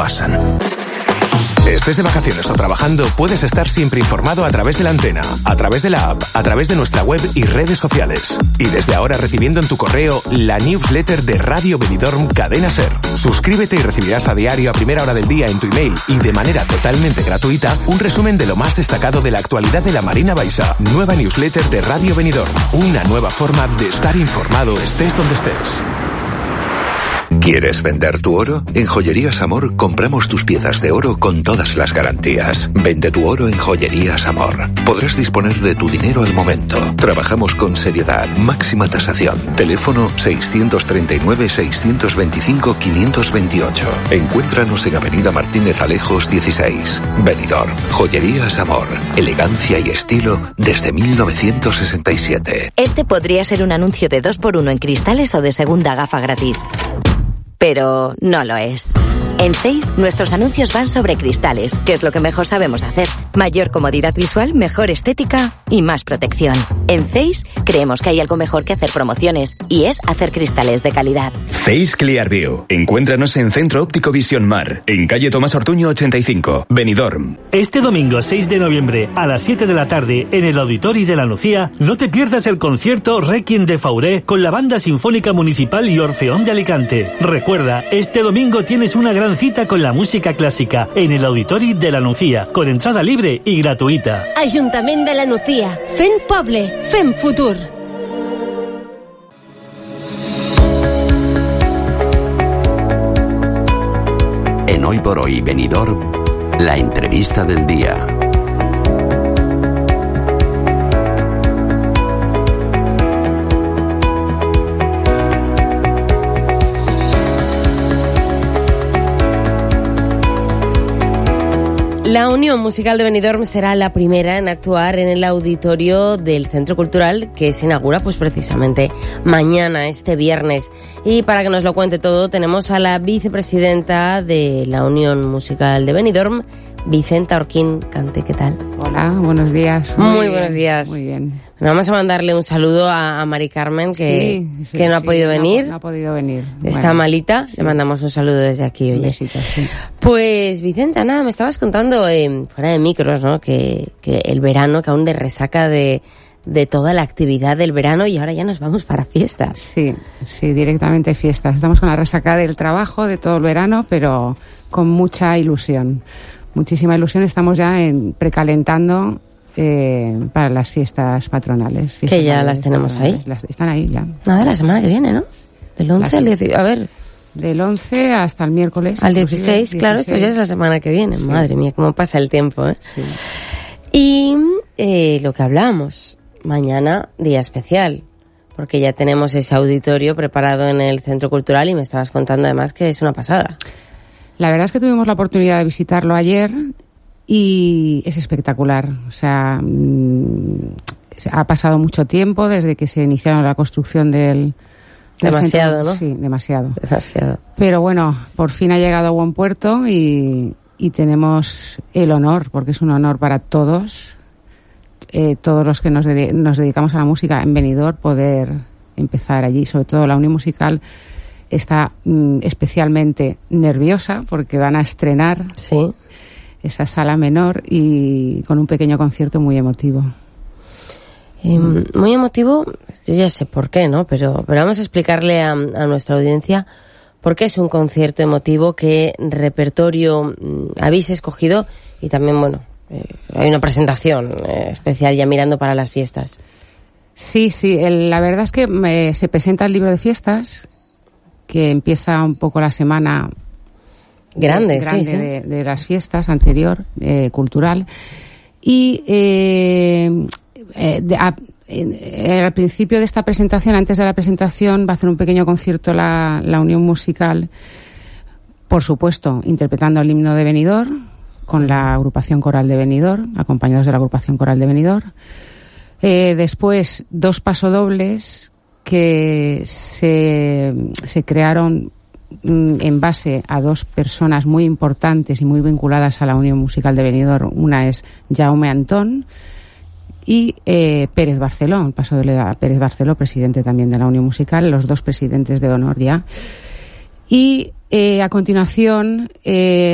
pasan. Estés de vacaciones o trabajando, puedes estar siempre informado a través de la antena, a través de la app, a través de nuestra web y redes sociales. Y desde ahora recibiendo en tu correo la newsletter de Radio Benidorm Cadena Ser. Suscríbete y recibirás a diario a primera hora del día en tu email y de manera totalmente gratuita un resumen de lo más destacado de la actualidad de la Marina Baixa. Nueva newsletter de Radio Benidorm. Una nueva forma de estar informado estés donde estés. ¿Quieres vender tu oro? En Joyerías Amor compramos tus piezas de oro con todas las garantías. Vende tu oro en Joyerías Amor. Podrás disponer de tu dinero al momento. Trabajamos con seriedad, máxima tasación. Teléfono 639-625-528. Encuéntranos en Avenida Martínez Alejos 16. Benidorm. Joyerías Amor. Elegancia y estilo desde 1967. Este podría ser un anuncio de 2x1 en cristales o de segunda gafa gratis. Pero no lo es. En Zeiss, nuestros anuncios van sobre cristales, que es lo que mejor sabemos hacer. Mayor comodidad visual, mejor estética y más protección. En Zeiss, creemos que hay algo mejor que hacer promociones, y es hacer cristales de calidad. Zeiss Clearview. Encuéntranos en Centro Óptico Visión Mar, en calle Tomás Ortuño 85, Benidorm. Este domingo 6 de noviembre, a las 7 de la tarde, en el Auditori de la Nucía, no te pierdas el concierto Requiem de Fauré con la Banda Sinfónica Municipal y Orfeón de Alicante. Recuerda, este domingo tienes una gran cita con la música clásica en el Auditori de la Nucía, con entrada libre y gratuita. Ajuntament de la Nucía. Fent poble, fent futur. En Hoy por Hoy Benidorm, la entrevista del día. La Unión Musical de Benidorm será la primera en actuar en el auditorio del Centro Cultural, que se inaugura pues precisamente mañana, este viernes. Y para que nos lo cuente todo, tenemos a la vicepresidenta de la Unión Musical de Benidorm, Vicenta Orquín Cante. ¿Qué tal? Hola, buenos días. Muy buenos días. Muy bien. Bueno, vamos a mandarle un saludo a Mari Carmen, que no ha podido venir. No ha podido venir. Está malita. Sí. Le mandamos un saludo desde aquí. Oye. Un besito, sí. Pues, Vicenta, nada, me estabas contando fuera de micros, ¿no? Que el verano, que aún de resaca de toda la actividad del verano, y ahora ya nos vamos para fiestas. Sí, directamente fiestas. Estamos con la resaca del trabajo de todo el verano, pero con mucha ilusión. Muchísima ilusión. Estamos ya precalentando para las fiestas patronales. Que ya las tenemos ahí. Están ahí ya. Nada, la semana que viene, ¿no? Del 11 al 16. A ver. Del 11 hasta el miércoles. Al 16, claro, esto ya es la semana que viene. Sí. Madre mía, cómo pasa el tiempo, ¿eh? Sí. Y lo que hablamos, mañana día especial, porque ya tenemos ese auditorio preparado en el Centro Cultural y me estabas contando además que es una pasada. La verdad es que tuvimos la oportunidad de visitarlo ayer y es espectacular. O sea, ha pasado mucho tiempo desde que se iniciaron la construcción del demasiado, centro. ¿no? Sí, demasiado. Demasiado. Pero bueno, por fin ha llegado a buen puerto y tenemos el honor, porque es un honor para todos, todos los que nos dedicamos a la música en Benidorm, poder empezar allí. Sobre todo la Unión Musical está especialmente nerviosa porque van a estrenar esa sala menor y con un pequeño concierto muy emotivo. Muy emotivo, yo ya sé por qué, ¿no? Pero vamos a explicarle a nuestra audiencia por qué es un concierto emotivo, qué repertorio habéis escogido y también, bueno, hay una presentación especial ya mirando para las fiestas. Sí, la verdad es que se presenta el libro de fiestas, que empieza un poco la semana grande de las fiestas anterior, cultural, y al principio de esta presentación, antes de la presentación, va a hacer un pequeño concierto la Unión Musical, por supuesto, interpretando el himno de Benidorm, con la agrupación coral de Benidorm, acompañados de la agrupación coral de Benidorm. Después, 2 pasodobles que se crearon en base a 2 personas muy importantes y muy vinculadas a la Unión Musical de Benidorm. Una es Jaume Antón y Pérez Barceló, el pasodoble a Pérez Barceló, presidente también de la Unión Musical, los 2 presidentes de honor ya. Y a continuación